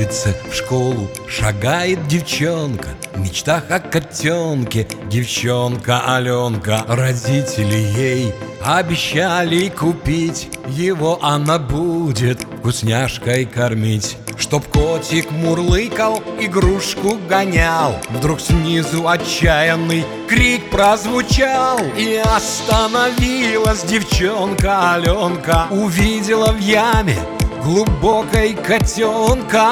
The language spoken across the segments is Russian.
улице в школу шагает девчонка, в мечтах о котенке. Девчонка Аленка. Родители ей обещали купить его, она будет вкусняшкой кормить. Чтоб котик мурлыкал, игрушку гонял, вдруг снизу отчаянный крик прозвучал. И остановилась девчонка Аленка, увидела в яме глубокой котенка.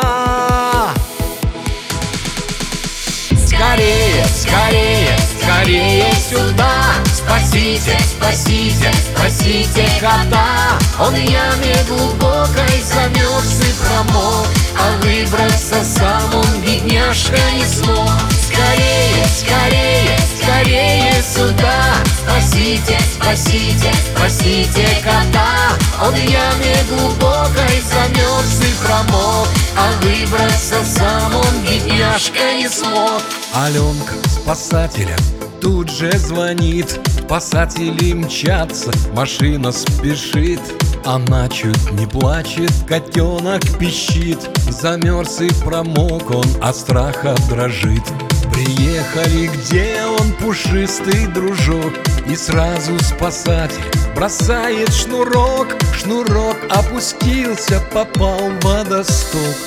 Скорее, скорее, скорее сюда! Спасите, спасите, спасите кота! Он в яме глубокой замерз и промок, а выбраться сам он, бедняжка, не смог. Скорее, скорее, скорее сюда! Спасите, спасите, спасите кота! Он в яме глубокой замерз и промок, а выбраться сам он, бедняжка, не смог. Аленка спасателям тут же звонит, спасатели мчатся, машина спешит. Она чуть не плачет, котенок пищит, замерз и промок он, от страха дрожит. Приехали, где он, пушистый дружок, и сразу спасатель бросает шнурок. Шнурок опустился, попал в водосток.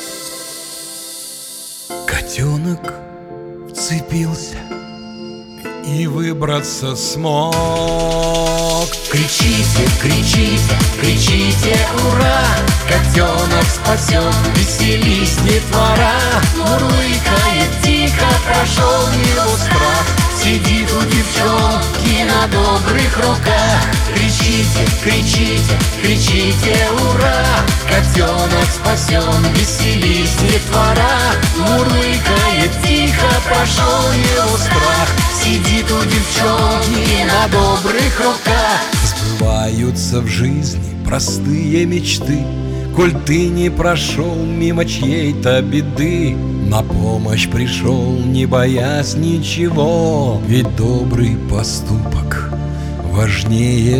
Котенок вцепился и выбраться смог. Кричите, кричите, кричите, ура! Котенок спасен, веселись, детвора! Мурлыкает тихо, прошел его страх, сидит у девчонки на добрых руках. Кричите, кричите, кричите, ура! Котенок спасен, веселись, детвора! Мурлыкает тихо, прошел его страх, сидит у девчонки на добрых руках. Сбываются в жизни простые мечты, коль ты не прошел мимо чьей-то беды. На помощь пришел, не боясь ничего, ведь добрый поступок важнее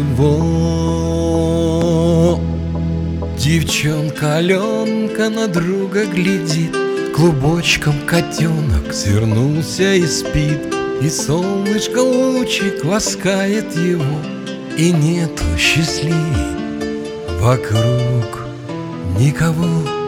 всего. Девчонка Аленка на друга глядит, клубочком котенок свернулся и спит. И солнышко лучик ласкает его, и нету счастливей вокруг никого.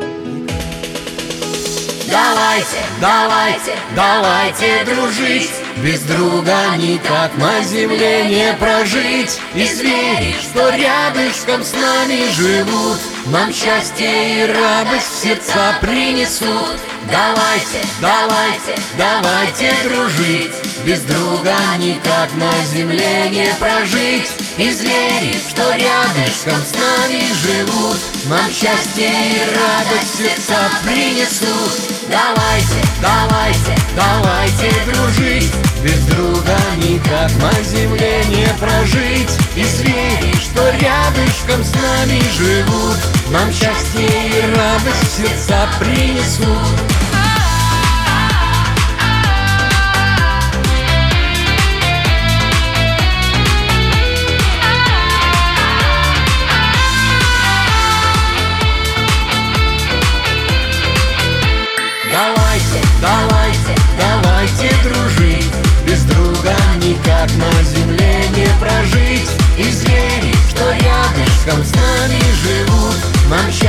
Давайте, давайте, давайте дружить, без друга никак на земле не прожить. И звери, что рядышком с нами живут, нам счастье и радость в сердца принесут. Давайте, давайте, давайте дружить, без друга никак на земле не прожить. И звери, что рядышком с нами живут, нам счастье и радость в сердца принесут. Давайте, давайте, давайте дружить, без друга никак на земле не прожить. И звери, что рядышком с нами живут, нам счастье и радость в сердца принесут. Давайте, давайте, давайте дружить, без друга никак на земле не прожить. И звери, что рядышком с нами живут, нам